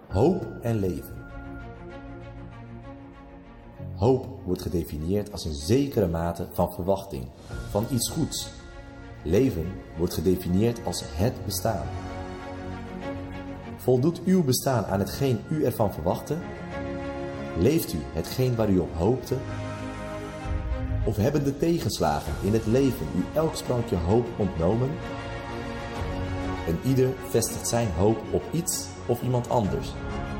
Hoop en leven. Hoop wordt gedefinieerd als een zekere mate van verwachting, van iets goeds. Leven wordt gedefinieerd als het bestaan. Voldoet uw bestaan aan hetgeen u ervan verwachtte? Leeft u hetgeen waar u op hoopte? Of hebben de tegenslagen in het leven u elk sprankje hoop ontnomen? En ieder vestigt zijn hoop op iets of iemand anders.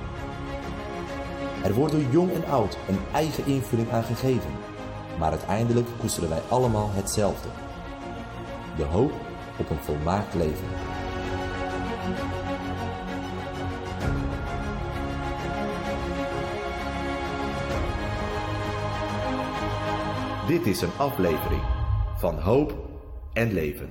Er wordt door jong en oud een eigen invulling aan gegeven, maar uiteindelijk koesteren wij allemaal hetzelfde. De hoop op een volmaakt leven. Dit is een aflevering van Hoop en Leven.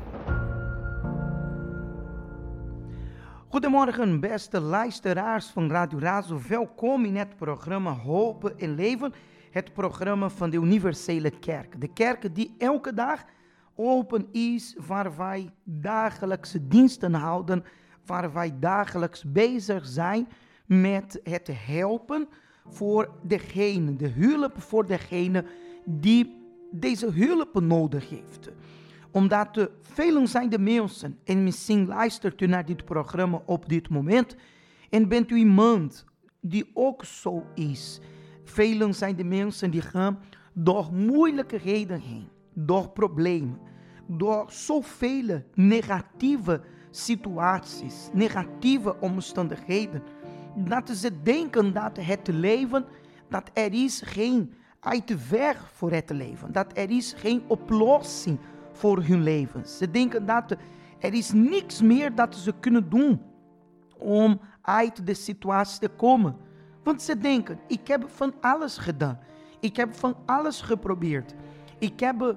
Goedemorgen beste luisteraars van Radio Razo. Welkom in het programma Hoop en Leven. Het programma van de Universele Kerk. De kerk die elke dag open is, waar wij dagelijkse diensten houden. Waar wij dagelijks bezig zijn met het helpen voor degene, de hulp voor degene die deze hulp nodig heeft. Omdat velen zijn de mensen, en misschien luistert u naar dit programma op dit moment, en bent u iemand die ook zo is. Velen zijn de mensen die gaan door moeilijkheden heen, door problemen, door zoveel negatieve situaties, negatieve omstandigheden, dat ze denken dat het leven, dat er is geen uitweg voor het leven, dat er is geen oplossing voor hun leven. Ze denken dat er is niks meer dat ze kunnen doen om uit de situatie te komen. Want ze denken, ik heb van alles gedaan. Ik heb van alles geprobeerd. Ik heb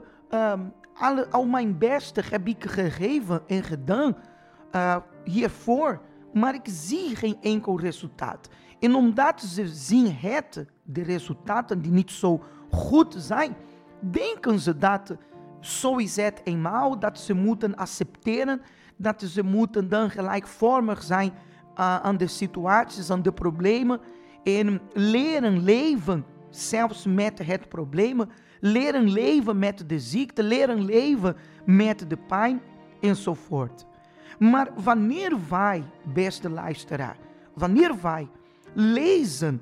al mijn beste heb ik gegeven en gedaan hiervoor. Maar ik zie geen enkel resultaat. En omdat ze zien de resultaten die niet zo goed zijn, denken ze dat zo is het eenmaal, dat ze moeten accepteren, dat ze moeten dan gelijkvormig zijn aan de situaties, aan de problemen en leren leven, zelfs met het probleem, leren leven met de ziekte, leren leven met de pijn enzovoort. Maar wanneer wij, beste luisteraar, wanneer wij lezen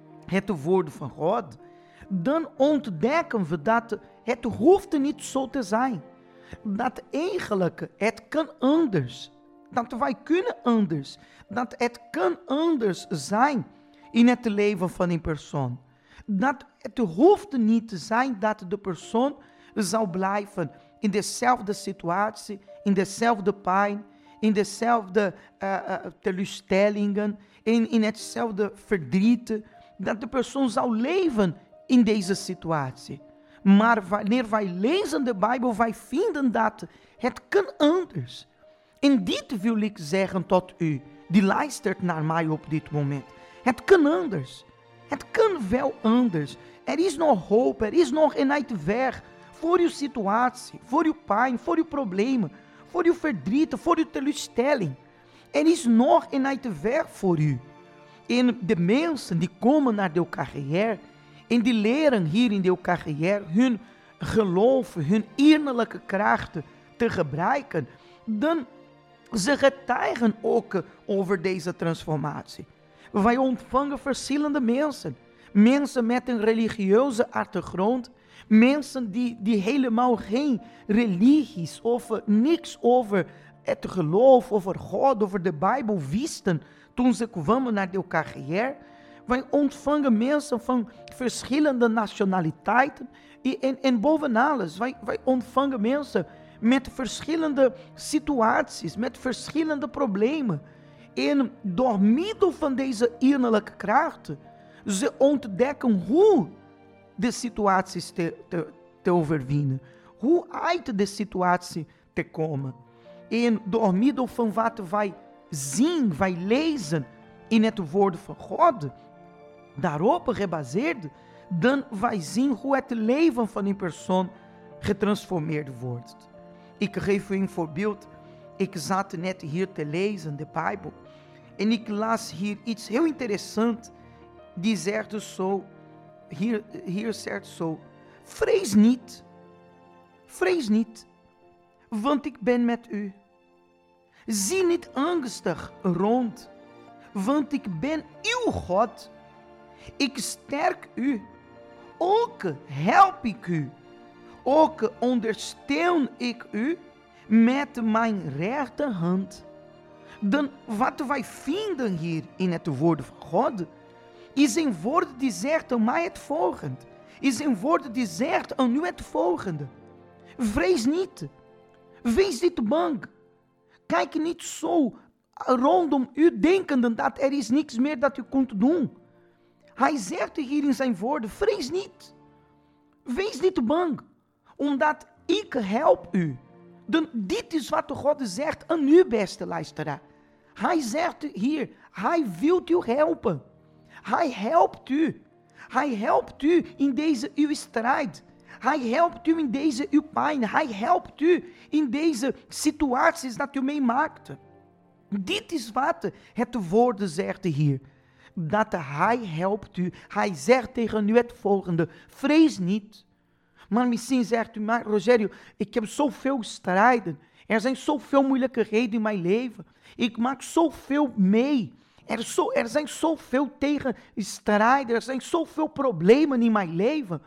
het woord van God, dan ontdekken we dat het hoeft niet zo te zijn. Dat eigenlijk het kan anders. Dat wij kunnen anders. Dat het kan anders zijn in het leven van een persoon. Dat het hoeft niet te zijn dat de persoon zal blijven in dezelfde situatie, in dezelfde pijn, in dezelfde teleurstellingen, in hetzelfde verdriet. Dat de persoon zal leven in deze situatie. Maar wanneer wij lezen de Bijbel, wij vinden dat het kan anders. En dit wil ik zeggen tot u, die luistert naar mij op dit moment. Het kan anders. Het kan wel anders. Er is nog hoop, er is nog een uitweg voor uw situatie, voor uw pijn, voor uw problemen, voor uw verdriet, voor uw teleurstelling. Er is nog een uitweg voor u. En de mensen die komen naar de carrière en die leren hier in de carrière hun geloof, hun innerlijke krachten te gebruiken, dan ze getuigen ook over deze transformatie. Wij ontvangen verschillende mensen. Mensen met een religieuze achtergrond. Mensen die helemaal geen religies of niks over het geloof, over God, over de Bijbel wisten toen ze kwamen naar de carrière. Wij ontvangen mensen van verschillende nationaliteiten. En boven alles, wij ontvangen mensen met verschillende situaties, met verschillende problemen. En door middel van deze innerlijke krachten, ze ontdekken hoe de situaties te overwinnen. Hoe uit de situatie te komen. En door middel van wat wij zien, wij lezen in het woord van God, daarop gebaseerd, dan wij zien hoe het leven van een persoon getransformeerd wordt. Ik geef u een voorbeeld. Ik zat net hier te lezen, de Bijbel. En ik las hier iets heel interessant. Die zegt zo. Hier zegt zo. Vrees niet. Vrees niet. Want ik ben met u. Zie niet angstig rond. Want ik ben uw God. Ik sterk u. Ook help ik u. Ook ondersteun ik u met mijn rechterhand. Dan wat wij vinden hier in het woord van God, is een woord die zegt aan mij het volgende. Is een woord die zegt aan u het volgende. Vrees niet. Wees niet bang. Kijk niet zo rondom u denkende dat er is niks meer dat u kunt doen. Hij zegt hier in zijn woorden, vrees niet. Wees niet bang. Omdat ik help u. Dan dit is wat de God zegt aan u, beste luisteraar. Hij zegt hier, hij wil u helpen. Hij helpt u. Hij helpt u in deze uw strijd. Hij helpt u in deze uw pijn. Hij helpt u in deze situaties dat u meemaakt. Dit is wat het woord zegt hier. Dat hij helpt u. Hij zegt tegen u het volgende. Vrees niet. Maar misschien zegt u, maar Rogerio, ik heb zoveel strijden. Er zijn zoveel moeilijkheden in mijn leven. Ik maak zoveel mee. Er zijn zoveel tegenstrijden. Er zijn zoveel problemen in mijn leven.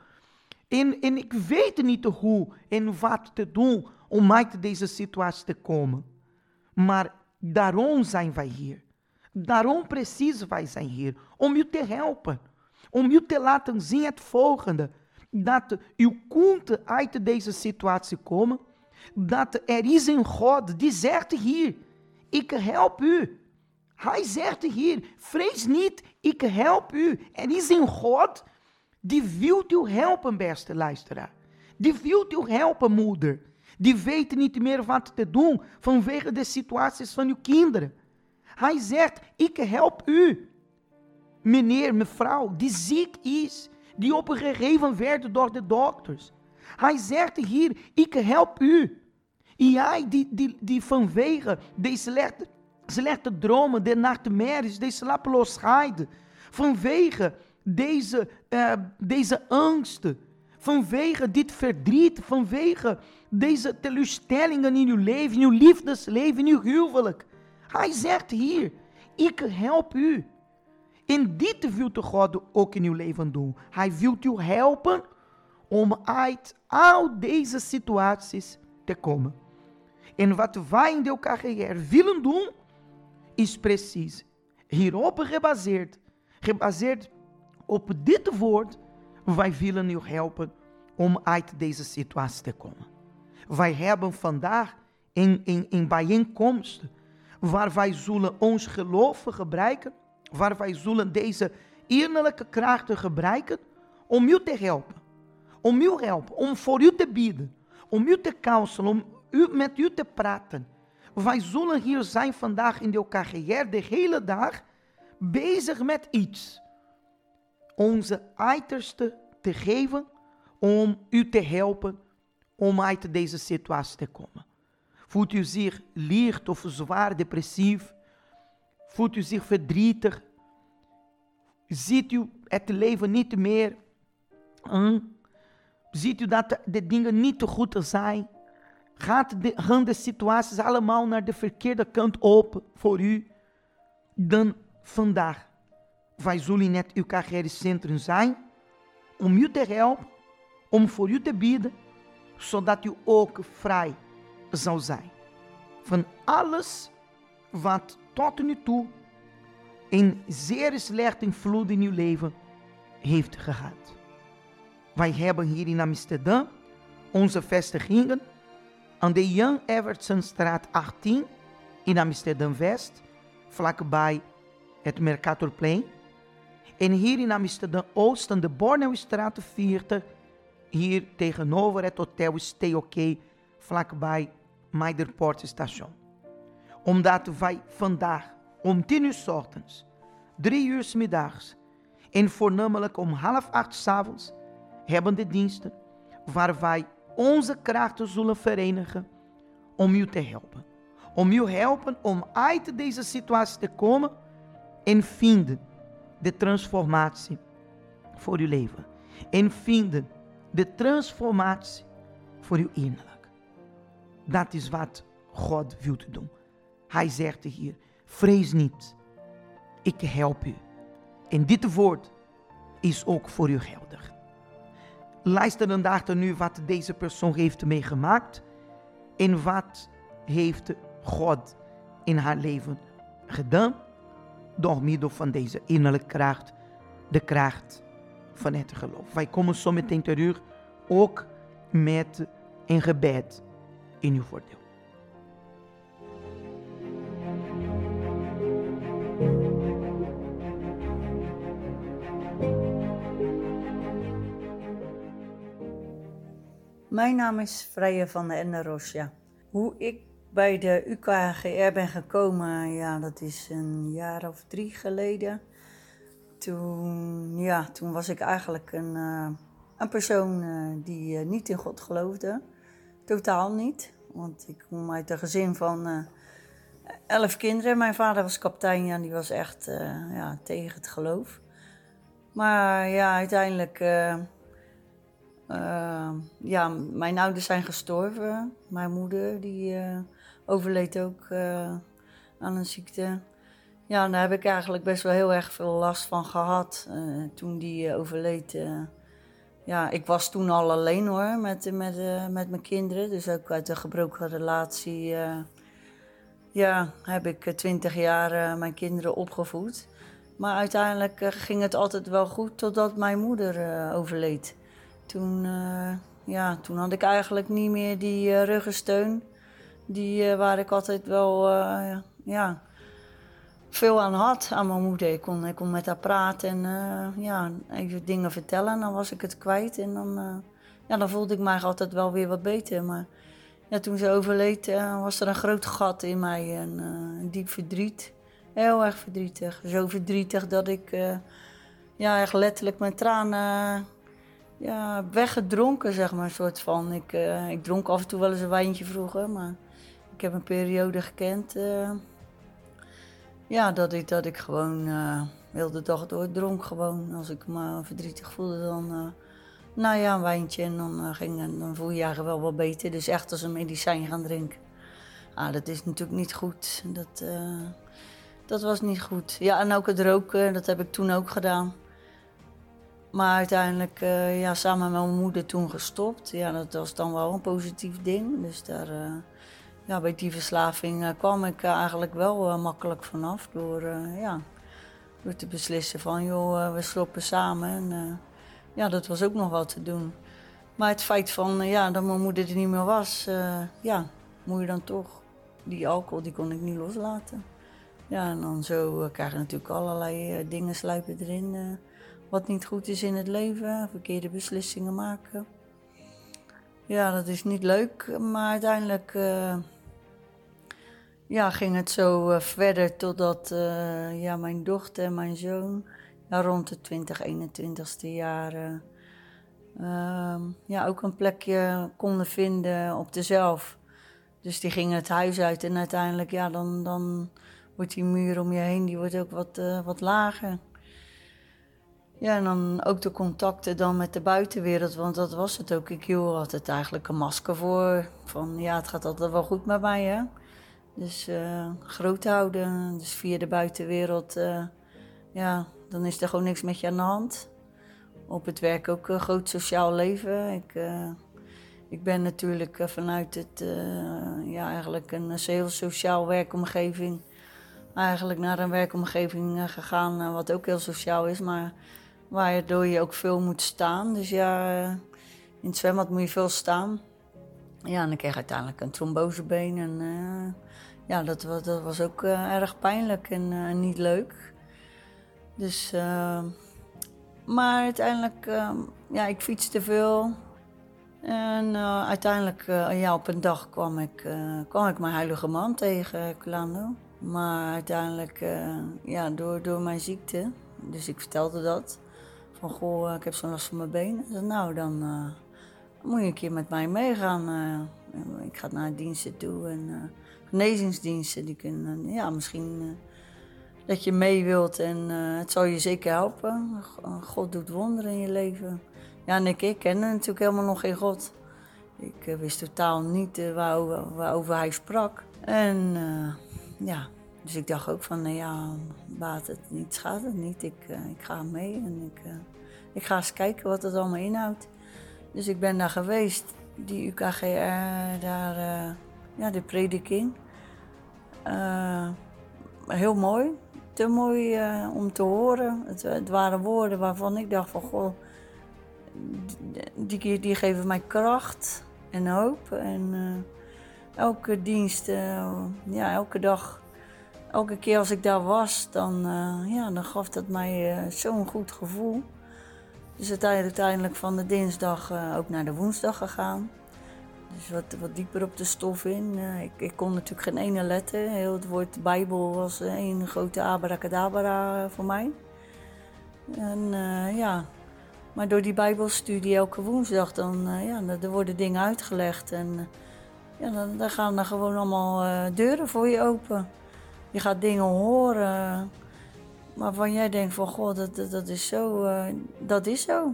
En ik weet niet hoe en wat te doen om uit deze situatie te komen. Maar daarom zijn wij hier. Daarom precies wij zijn hier. Om u te helpen. Om u te laten zien het volgende. Dat u kunt uit deze situatie komen. Dat er is een God die zegt hier. Ik help u. Hij zegt hier. Vrees niet. Ik help u. Er is een God die wil u helpen, beste luisteraar. Die wil u helpen, moeder. Die weet niet meer wat te doen vanwege de situaties van uw kinderen. Hij zegt, ik help u. Meneer, mevrouw, die ziek is. Die opgegeven werd door de dokters. Hij zegt hier, ik help u. Jij die vanwege deze slechte dromen, de nachtmerries, de slapeloosheid, vanwege deze angsten, vanwege dit verdriet, vanwege deze teleurstellingen in uw leven, in uw liefdesleven, in uw huwelijk. Hij zegt hier, ik help u. En dit wil de God ook in uw leven doen. Hij wil u helpen om uit al deze situaties te komen. En wat wij in de carrière willen doen, is precies hierop gebaseerd op dit woord. Wij willen u helpen om uit deze situatie te komen. Wij hebben vandaag een bijeenkomst waar wij zullen ons geloof gebruiken, waar wij zullen deze innerlijke krachten gebruiken om u te helpen. Om voor u te bidden, om u te counselen, om met u te praten. Wij zullen hier zijn vandaag in de carrière de hele dag bezig met iets. Onze uiterste te geven om u te helpen om uit deze situatie te komen. Voelt u zich licht of zwaar depressief? Voelt u zich verdrietig? Ziet u het leven niet meer? Ziet u dat de dingen niet te goed zijn? Gaan de situaties allemaal naar de verkeerde kant op voor u? Dan vandaag, wij zullen net uw carrièrecentrum zijn, om u te helpen, om voor u te bidden, zodat u ook vrij zal zijn van alles wat tot nu toe een zeer slechte invloed in uw leven heeft gehad. Wij hebben hier in Amsterdam onze vestigingen aan de Jan Evertsonstraat 18 in Amsterdam-West, vlakbij het Mercatorplein. En hier in Amsterdam-Oost aan de Borneuwstraat 40, hier tegenover het hotel Stay OK, vlakbij Meiderpoortstation. Omdat wij vandaag om 10 uur 's ochtends, 3 uur 's middags en voornamelijk om 7:30 's avonds hebben de diensten waar wij onze krachten zullen verenigen om u te helpen. Om u helpen om uit deze situatie te komen En vinden de transformatie voor uw leven. En vinden de transformatie voor uw innerlijk. Dat is wat God wil doen. Hij zegt hier, vrees niet, ik help u. En dit woord is ook voor u geldig. Luister dan achter nu wat deze persoon heeft meegemaakt en wat heeft God in haar leven gedaan door middel van deze innerlijke kracht, de kracht van het geloof. Wij komen zo meteen terug, ook met een gebed in uw voordeel. Mijn naam is Freya van der Ende Rosja. Hoe ik bij de UKHGR ben gekomen, ja, dat is een jaar of 3 geleden. Toen was ik eigenlijk een persoon die niet in God geloofde. Totaal niet. Want ik kom uit een gezin van 11 kinderen. Mijn vader was kapitein en die was echt tegen het geloof. Maar ja, uiteindelijk... mijn ouders zijn gestorven. Mijn moeder die overleed ook aan een ziekte. Ja, daar heb ik eigenlijk best wel heel erg veel last van gehad toen die overleed. Ik was toen al alleen hoor, met mijn kinderen. Dus ook uit een gebroken relatie heb ik 20 jaar mijn kinderen opgevoed. Maar uiteindelijk ging het altijd wel goed totdat mijn moeder overleed. Toen had ik eigenlijk niet meer die ruggensteun waar ik altijd wel veel aan had aan mijn moeder. Ik kon met haar praten en even dingen vertellen en dan was ik het kwijt. En dan voelde ik mij altijd wel weer wat beter. Maar ja, toen ze overleed was er een groot gat in mij en een diep verdriet. Heel erg verdrietig. Zo verdrietig dat ik echt letterlijk mijn tranen... weggedronken, zeg maar, soort van. Ik dronk af en toe wel eens een wijntje vroeger, maar ik heb een periode gekend dat ik gewoon heel de dag door dronk gewoon. Als ik me verdrietig voelde, dan een wijntje en dan voel je je eigenlijk wel wat beter. Dus echt als een medicijn gaan drinken. Dat is natuurlijk niet goed. Dat was niet goed. Ja, en ook het roken, dat heb ik toen ook gedaan. Maar uiteindelijk samen met mijn moeder toen gestopt. Ja, dat was dan wel een positief ding. Dus daar, bij die verslaving kwam ik eigenlijk wel makkelijk vanaf. Door te beslissen van, joh, we stoppen samen. En dat was ook nog wel te doen. Maar het feit van, dat mijn moeder er niet meer was, moet je dan toch... Die alcohol, die kon ik niet loslaten. Ja, en dan zo krijg je natuurlijk allerlei dingen sluipen erin... Wat niet goed is in het leven, verkeerde beslissingen maken. Ja, dat is niet leuk, maar uiteindelijk ging het zo verder totdat mijn dochter en mijn zoon rond de 21ste jaar ook een plekje konden vinden op de zelf. Dus die gingen het huis uit en uiteindelijk dan wordt die muur om je heen die wordt ook wat lager. Ja, en dan ook de contacten dan met de buitenwereld, want dat was het ook. Ik hield altijd eigenlijk een masker voor, van het gaat altijd wel goed met mij, hè. Dus groot houden, dus via de buitenwereld, dan is er gewoon niks met je aan de hand. Op het werk ook een groot sociaal leven. Ik ben natuurlijk vanuit het, eigenlijk een heel sociaal werkomgeving, eigenlijk naar een werkomgeving gegaan, wat ook heel sociaal is, maar... Waardoor je ook veel moet staan. Dus in het zwembad moet je veel staan. Ja, en dan kreeg ik uiteindelijk een trombosebeen. En dat was ook erg pijnlijk en niet leuk. Dus, maar uiteindelijk, ik fietste veel. En uiteindelijk, op een dag kwam ik mijn heilige man tegen, Colando. Maar uiteindelijk, door mijn ziekte, dus ik vertelde dat... Van, goh, ik heb zo'n last van mijn been. Zei, nou, dan moet je een keer met mij meegaan. Ik ga naar diensten toe en genezingsdiensten. Die kunnen, misschien dat je mee wilt en het zal je zeker helpen. God doet wonderen in je leven. Ja, en ik kende natuurlijk helemaal nog geen God. Ik wist totaal niet waarover hij sprak. En ja, dus ik dacht ook van, baat het niet, schaadt het niet. Ik ga mee en ik ga eens kijken wat het allemaal inhoudt. Dus ik ben daar geweest, die UKGR, daar, de prediking. Heel mooi, te mooi om te horen. Het waren woorden waarvan ik dacht van, goh, die geven mij kracht en hoop. En elke dienst, elke dag, elke keer als ik daar was, dan gaf dat mij zo'n goed gevoel. Dus uiteindelijk van de dinsdag ook naar de woensdag gegaan. Dus wat dieper op de stof in. Ik kon natuurlijk geen ene letter. Heel het woord Bijbel was een grote abracadabra voor mij. En maar door die Bijbelstudie elke woensdag, er worden dingen uitgelegd. En dan gaan er gewoon allemaal deuren voor je open. Je gaat dingen horen waarvan jij denkt van, goh, dat is zo. Dat is zo.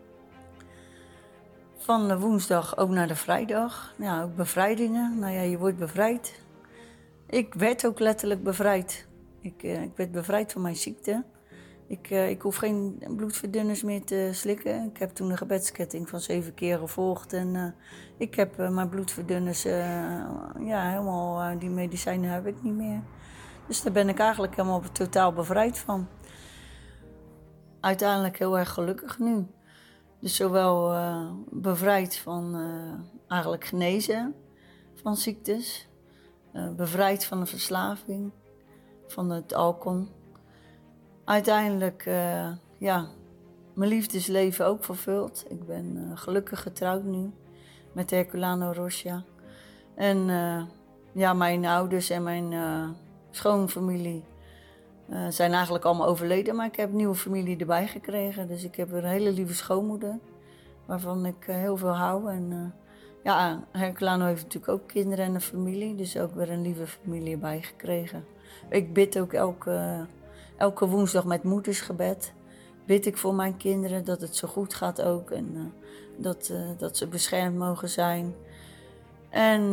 Van de woensdag ook naar de vrijdag. Ja, ook bevrijdingen. Nou ja, je wordt bevrijd. Ik werd ook letterlijk bevrijd. Ik werd bevrijd van mijn ziekte. Ik hoef geen bloedverdunners meer te slikken. Ik heb toen een gebedsketting van 7 keer gevolgd. En ik heb mijn bloedverdunners, helemaal, die medicijnen heb ik niet meer. Dus daar ben ik eigenlijk helemaal totaal bevrijd van. Uiteindelijk heel erg gelukkig nu. Dus zowel bevrijd van eigenlijk genezen van ziektes. Bevrijd van de verslaving, van het alcohol. Uiteindelijk, mijn liefdesleven ook vervuld. Ik ben gelukkig getrouwd nu met Herculano Rocha. En mijn ouders en mijn schoonfamilie zijn eigenlijk allemaal overleden. Maar ik heb nieuwe familie erbij gekregen. Dus ik heb een hele lieve schoonmoeder, waarvan ik heel veel hou. En Herculano heeft natuurlijk ook kinderen en een familie. Dus ook weer een lieve familie erbij gekregen. Ik bid ook elke woensdag met moedersgebed. Bid ik voor mijn kinderen dat het zo goed gaat ook. En dat ze beschermd mogen zijn. En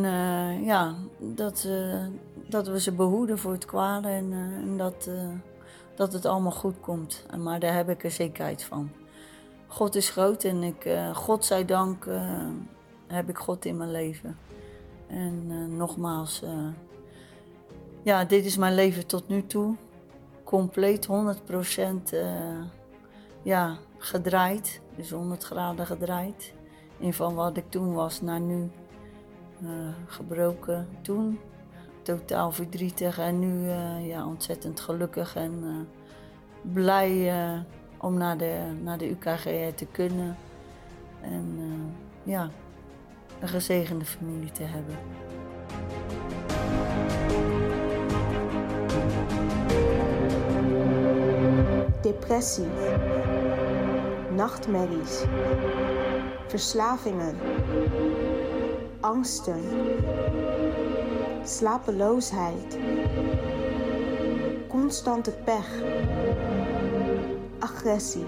dat we ze behoeden voor het kwade. En dat het allemaal goed komt. Maar daar heb ik er zekerheid van. God is groot en godzijdank heb ik God in mijn leven. En nogmaals, dit is mijn leven tot nu toe. Compleet 100% gedraaid. Dus 100 graden gedraaid. En van wat ik toen was naar nu. Gebroken toen. Totaal verdrietig. En nu ontzettend gelukkig en blij om naar de UKGR te kunnen. En een gezegende familie te hebben. Depressie, nachtmerries, verslavingen, angsten, slapeloosheid, constante pech, agressie.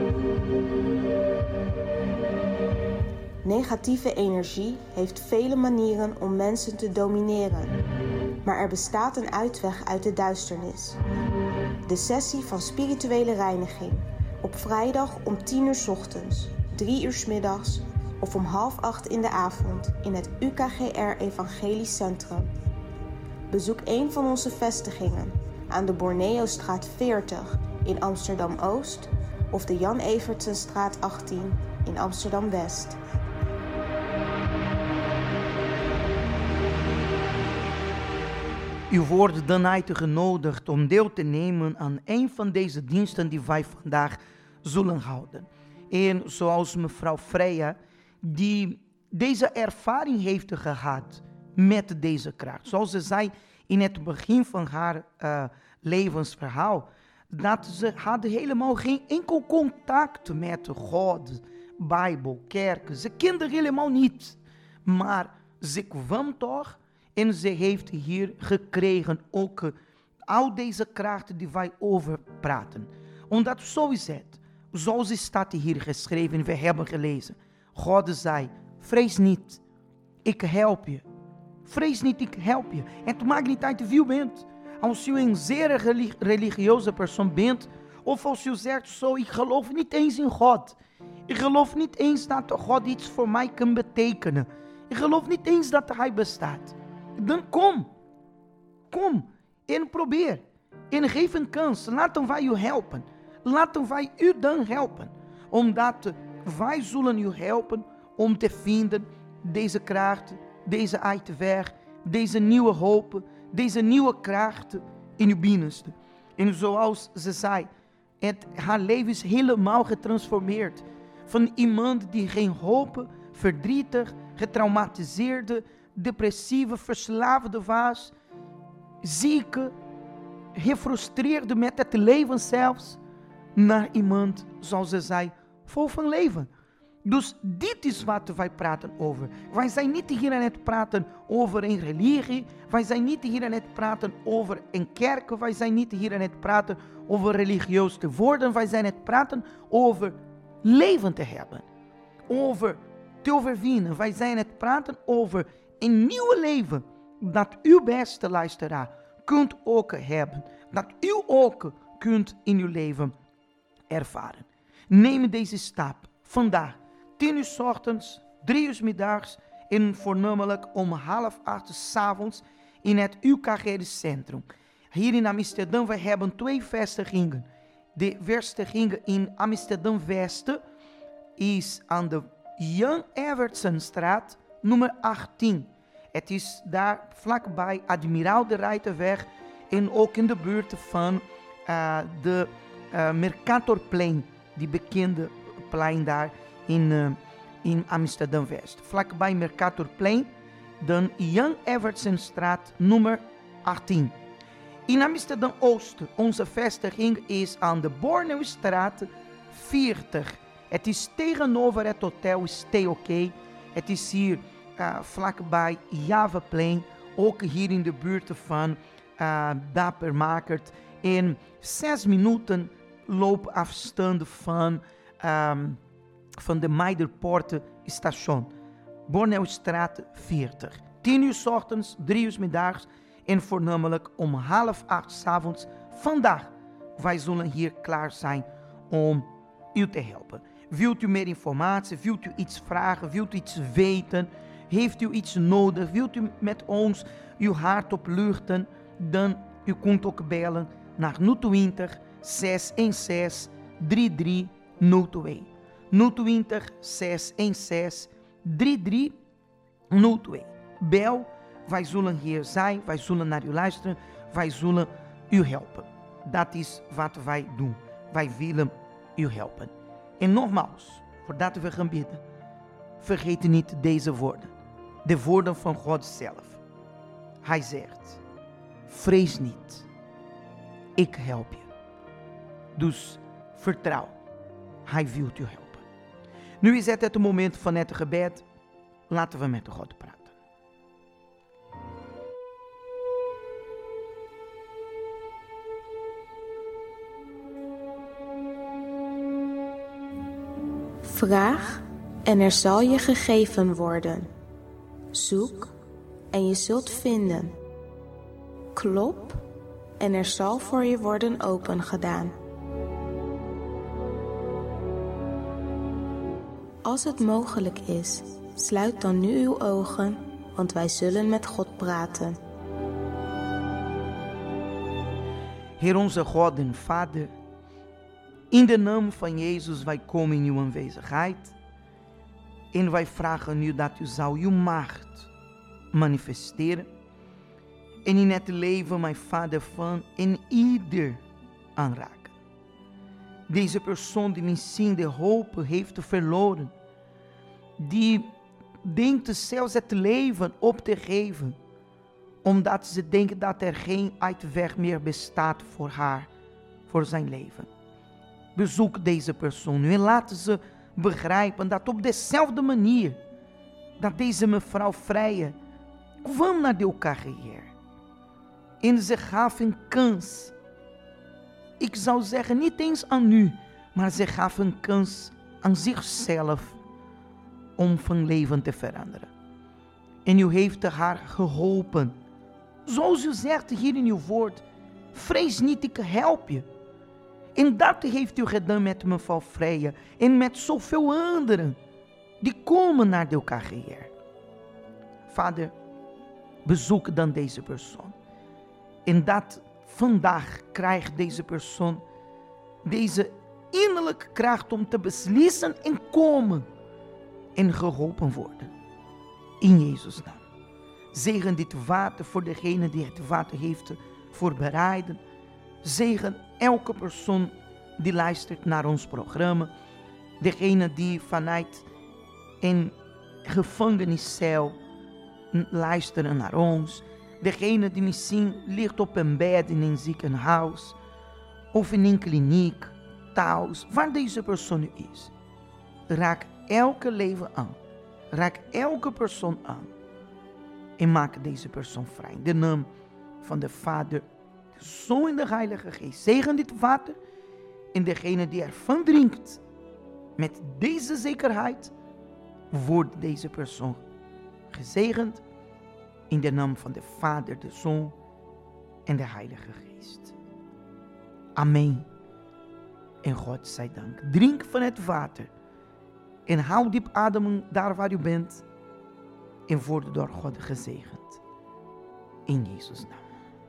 Negatieve energie heeft vele manieren om mensen te domineren, maar er bestaat een uitweg uit de duisternis. De sessie van spirituele reiniging op vrijdag om 10 uur 's ochtends, 3 uur 's middags of om 7:30 in de avond in het UKGR Evangelisch Centrum. Bezoek een van onze vestigingen aan de Borneostraat 40 in Amsterdam-Oost of de Jan Evertsenstraat 18 in Amsterdam-West. U wordt dan uitgenodigd om deel te nemen aan een van deze diensten die wij vandaag zullen houden. En zoals mevrouw Freya, die deze ervaring heeft gehad met deze kracht. Zoals ze zei in het begin van haar levensverhaal, dat ze hadden helemaal geen enkel contact met God, Bijbel, kerk. Ze kende helemaal niet. Maar ze kwam toch en ze heeft hier gekregen ook al deze krachten die wij over praten. Omdat zo is het. Zoals staat hier geschreven, we hebben gelezen. God zei, vrees niet, ik help je. Vrees niet, ik help je. En het maakt niet uit wie u bent. Als u een zeer religieuze persoon bent, of als u zegt zo, ik geloof niet eens in God. Ik geloof niet eens dat God iets voor mij kan betekenen. Ik geloof niet eens dat hij bestaat. Dan kom en probeer. En geef een kans. Laten wij u helpen. Laten wij u dan helpen. Omdat wij zullen u helpen om te vinden deze krachten, deze uitweg, deze nieuwe hoop, deze nieuwe krachten in uw binnenste. En zoals ze zei, haar leven is helemaal getransformeerd. Van iemand die geen hoop, verdrietig, getraumatiseerde, depressieve, verslaafde was, zieke, gefrustreerde met het leven zelfs, naar iemand, zoals ze zei, vol van leven. Dus dit is wat wij praten over. Wij zijn niet hier aan het praten over een religie. Wij zijn niet hier aan het praten over een kerk. Wij zijn niet hier aan het praten over religieus te worden. Wij zijn aan het praten over leven te hebben. Over te overwinnen. Wij zijn aan het praten over een nieuw leven. Dat uw beste luisteraar kunt ook hebben. Dat u ook kunt in uw leven ervaren. Neem deze stap vandaag. 10 uur 's ochtends, 3 uur 's middags en voornamelijk om 7:30 's avonds in het UKG Centrum. Hier in Amsterdam, we hebben 2 vestigingen. De vestiging in Amsterdam-West is aan de Jan Evertsenstraat, nummer 18. Het is daar vlakbij Admiraal de Ruiterweg en ook in de buurt van de Mercatorplein, die bekende plein daar in Amsterdam-West. Vlakbij Mercatorplein, dan Jan Evertsenstraat nummer 18. In Amsterdam-Oost, onze vestiging is aan de Borneustraat 40. Het is tegenover het hotel Stay OK. Het is hier vlakbij Javaplein, ook hier in de buurt van Dappermarkt. In 6 minuten loopafstand van de Meiderpoort station. Borneustraat 40. 10 uur 's ochtends, 3 uur 's middags en voornamelijk om 7:30 's avonds. Vandaag, wij zullen hier klaar zijn om u te helpen. Wilt u meer informatie? Wilt u iets vragen? Wilt u iets weten? Heeft u iets nodig? Wilt u met ons uw hart opluchten? Dan u kunt ook bellen naar 020 616 3302. 020 616 3302. Bel, wij zullen hier zijn, wij zullen naar u luisteren, wij zullen u helpen. Dat is wat wij doen. Wij willen u helpen. En nogmaals, voordat we gaan bidden, vergeet niet deze woorden. De woorden van God zelf. Hij zegt, vrees niet, ik help je. Dus vertrouw, hij wil u helpen. Nu is het moment van het gebed. Laten we met God praten. Vraag en er zal je gegeven worden. Zoek en je zult vinden. Klop en er zal voor je worden opengedaan. Als het mogelijk is, sluit dan nu uw ogen, want wij zullen met God praten. Heer onze God en Vader, in de naam van Jezus, wij komen in uw aanwezigheid. En wij vragen u dat u zou uw macht manifesteren. En in het leven, mijn Vader, van en ieder aanraken. Deze persoon die misschien de hoop heeft verloren. Die denkt zelfs het leven op te geven. Omdat ze denkt dat er geen uitweg meer bestaat voor haar, voor zijn leven. Bezoek deze persoon en laat ze begrijpen dat op dezelfde manier dat deze mevrouw Vrije kwam naar de UKG, Heer. En ze gaven kans. Ik zou zeggen, niet eens aan u, maar ze gaven kans aan zichzelf om van leven te veranderen. En u heeft haar geholpen. Zoals u zegt hier in uw woord, vrees niet, ik help je. En dat heeft u gedaan met mevrouw Freya en met zoveel anderen die komen naar de KGR. Vader, bezoek dan deze persoon. En dat vandaag krijgt deze persoon deze innerlijke kracht om te beslissen en komen en geholpen worden. In Jezus' naam. Zegen dit water voor degene die het water heeft voorbereiden. Zegen elke persoon die luistert naar ons programma. Degene die vanuit een gevangeniscel luisteren naar ons. Degene die misschien ligt op een bed in een ziekenhuis. Of in een kliniek, thuis, waar deze persoon nu is. Raak elke leven aan. Raak elke persoon aan. En maak deze persoon vrij. In de naam van de Vader, de Zoon en de Heilige Geest. Zegen dit water. En degene die ervan drinkt. Met deze zekerheid. Wordt deze persoon gezegend. In de naam van de Vader, de Zoon en de Heilige Geest. Amen. En God zij dank. Drink van het water. En hou diep ademen daar waar u bent. En word door God gezegend. In Jezus' naam.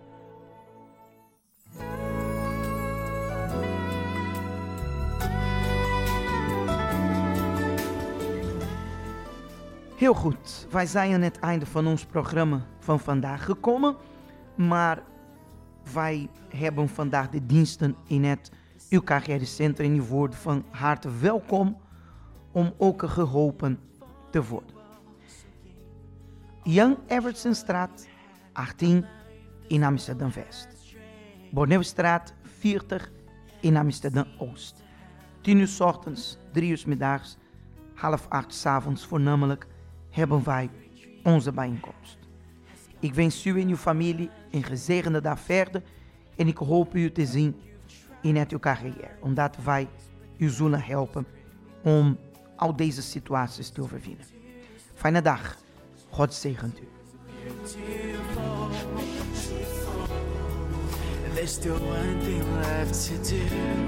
Heel goed, wij zijn aan het einde van ons programma van vandaag gekomen. Maar wij hebben vandaag de diensten in het UKGR-centrum. En u wordt van harte welkom om ook geholpen te worden. Jan Evertsenstraat 18 in Amsterdam-West. Borneuwstraat 40 in Amsterdam-Oost. 10 uur 's ochtends, 3 uur 's middags, 7:30 's avonds voornamelijk hebben wij onze bijeenkomst. Ik wens u en uw familie een gezegende dag verder en ik hoop u te zien in het UKGR, omdat wij u zullen helpen om al deze situaties te overwinnen. Fijne dag. God zegent u. There's still one thing left to do.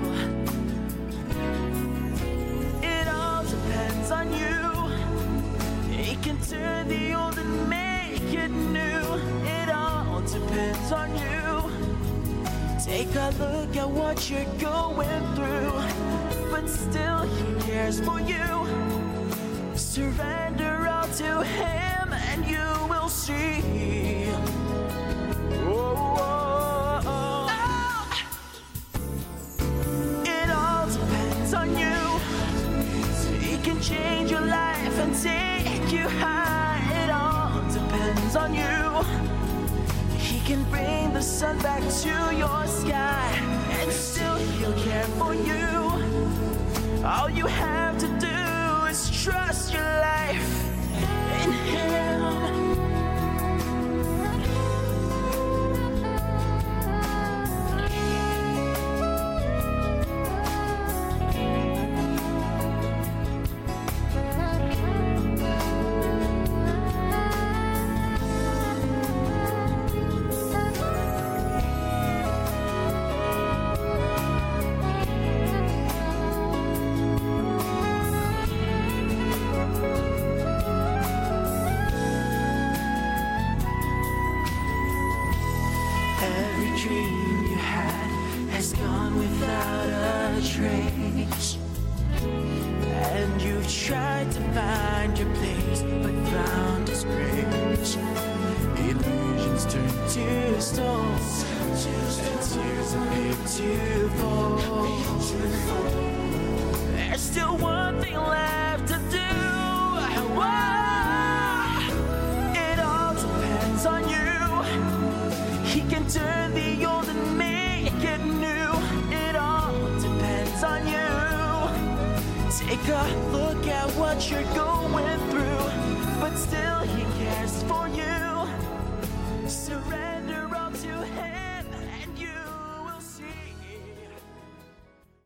It all depends on you. He can turn the old and make it new. It all depends on you. Take a look at what you're going through, but still he cares for you. Surrender all to him and you will see. Oh, oh, oh. It all depends on you. He can change your life and take you high. It all depends on you. He can bring the sun back to your sky, and still he'll care for you. All you have to do is trust your life in him. Dream you had has gone without a trace, and you've tried to find your place but found disgrace. Illusions turn to stones and tears appear to fall. There's still one thing left to do. It all depends on you. He can turn the old and make it new. It all depends on you. Take a look at what you're going through, but still he cares for you.